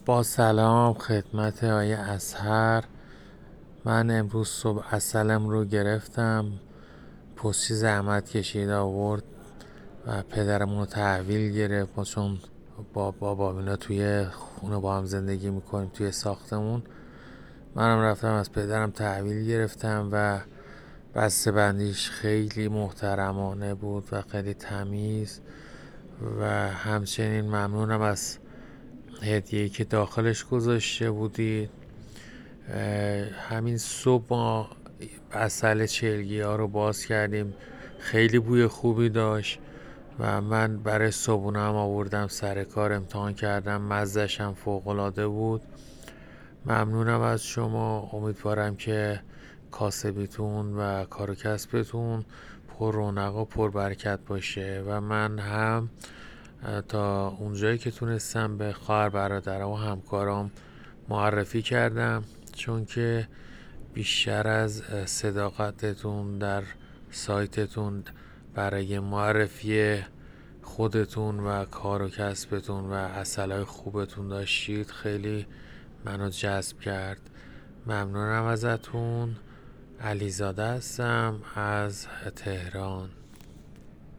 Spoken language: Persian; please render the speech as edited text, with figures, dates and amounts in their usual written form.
با سلام خدمت آقای اصهر. من امروز صبح عسلم رو گرفتم، پستی زحمت کشید آورد و پدرمون رو تحویل گرفت. ما چون با بابا اینا توی خونه با هم زندگی میکنیم توی ساختمون، منم رفتم از پدرم تحویل گرفتم و بسته بندیش خیلی محترمانه بود و خیلی تمیز و همچنین ممنونم از هدیه‌ای که داخلش گذاشته بودید. همین صبح ما عسل چلگی ها رو باز کردیم، خیلی بوی خوبی داشت و من برای صبحونه هم آوردم سر کار، امتحان کردم، مزه‌ش هم فوق‌العاده بود. ممنونم از شما، امیدوارم که کاسبیتون و کار و کسبتون پر رونق و پر برکت باشه و من هم تا اونجایی که تونستم به خواهر برادرم و همکارام معرفی کردم، چون که بیشتر از صداقتتون در سایتتون برای معرفی خودتون و کار و کسبتون و عسلای خوبتون داشتید، خیلی منو جذب کرد. ممنونم ازتون. علیزاده هستم از تهران.